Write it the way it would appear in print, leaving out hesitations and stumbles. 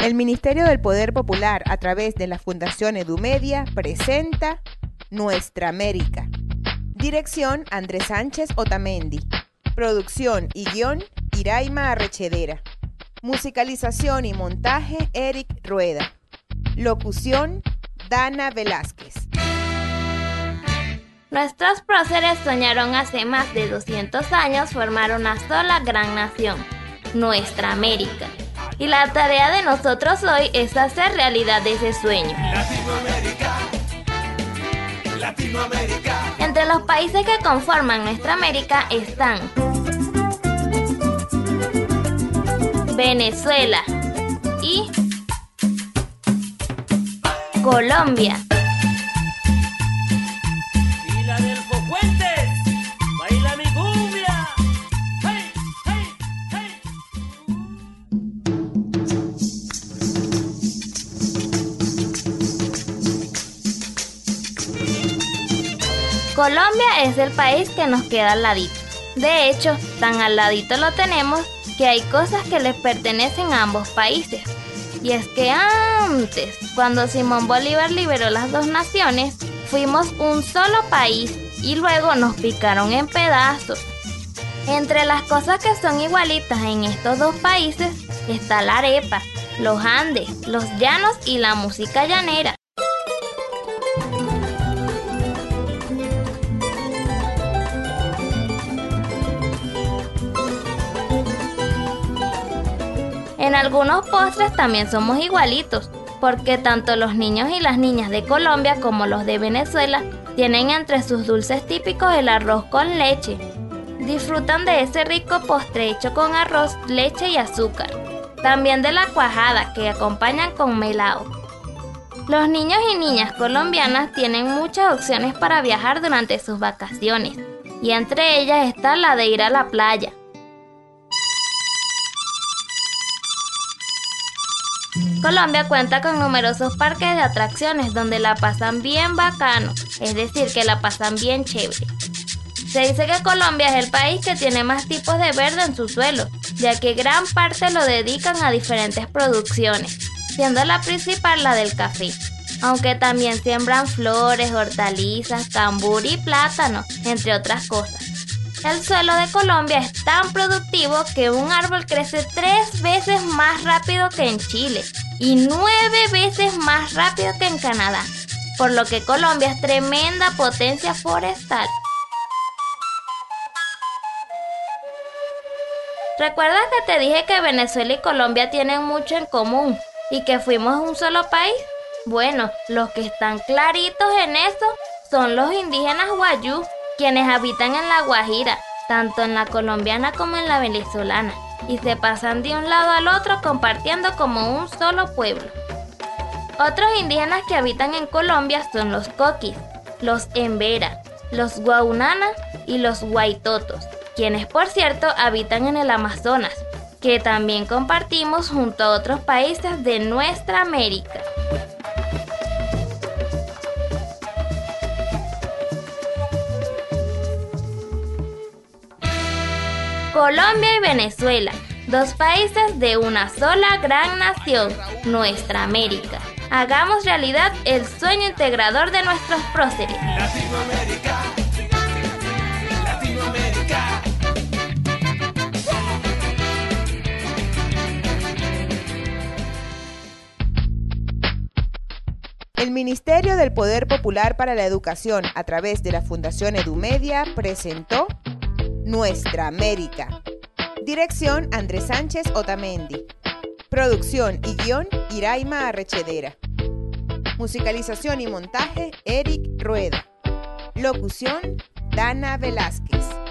El Ministerio del Poder Popular, a través de la Fundación Edumedia, presenta Nuestra América. Dirección: Andrés Sánchez Otamendi. Producción y guión: Iraima Arrechedera. Musicalización y montaje: Eric Rueda. Locución: Dana Velázquez. Nuestros próceres soñaron hace más de 200 años formar una sola gran nación, nuestra América. Y la tarea de nosotros hoy es hacer realidad ese sueño. Latinoamérica. Entre los países que conforman nuestra América están Venezuela y Colombia. Colombia es el país que nos queda al ladito. De hecho, tan al ladito lo tenemos que hay cosas que les pertenecen a ambos países. Y es que antes, cuando Simón Bolívar liberó las dos naciones, fuimos un solo país y luego nos picaron en pedazos. Entre las cosas que son igualitas en estos dos países está la arepa, los Andes, los llanos y la música llanera. En algunos postres también somos igualitos, porque tanto los niños y las niñas de Colombia como los de Venezuela tienen entre sus dulces típicos el arroz con leche. Disfrutan de ese rico postre hecho con arroz, leche y azúcar. También de la cuajada, que acompañan con melao. Los niños y niñas colombianas tienen muchas opciones para viajar durante sus vacaciones, y entre ellas está la de ir a la playa. Colombia cuenta con numerosos parques de atracciones donde la pasan bien bacano, es decir, que la pasan bien chévere. Se dice que Colombia es el país que tiene más tipos de verde en su suelo, ya que gran parte lo dedican a diferentes producciones, siendo la principal la del café, aunque también siembran flores, hortalizas, cambur y plátano, entre otras cosas. El suelo de Colombia es tan productivo que un árbol crece 3 veces más rápido que en Chile y 9 veces más rápido que en Canadá, por lo que Colombia es tremenda potencia forestal. ¿Recuerdas que te dije que Venezuela y Colombia tienen mucho en común y que fuimos un solo país? Bueno, los que están claritos en eso son los indígenas guayú, quienes habitan en la Guajira, tanto en la colombiana como en la venezolana, y se pasan de un lado al otro compartiendo como un solo pueblo. Otros indígenas que habitan en Colombia son los coquis, los embera, los guaunana y los guaitotos, quienes por cierto habitan en el Amazonas, que también compartimos junto a otros países de nuestra América. Colombia y Venezuela, dos países de una sola gran nación, nuestra América. Hagamos realidad el sueño integrador de nuestros próceres. Latinoamérica. Latinoamérica. El Ministerio del Poder Popular para la Educación, a través de la Fundación Edumedia, presentó Nuestra América. Dirección: Andrés Sánchez Otamendi. Producción y guión: Iraima Arrechedera. Musicalización y montaje: Eric Rueda. Locución: Dana Velázquez.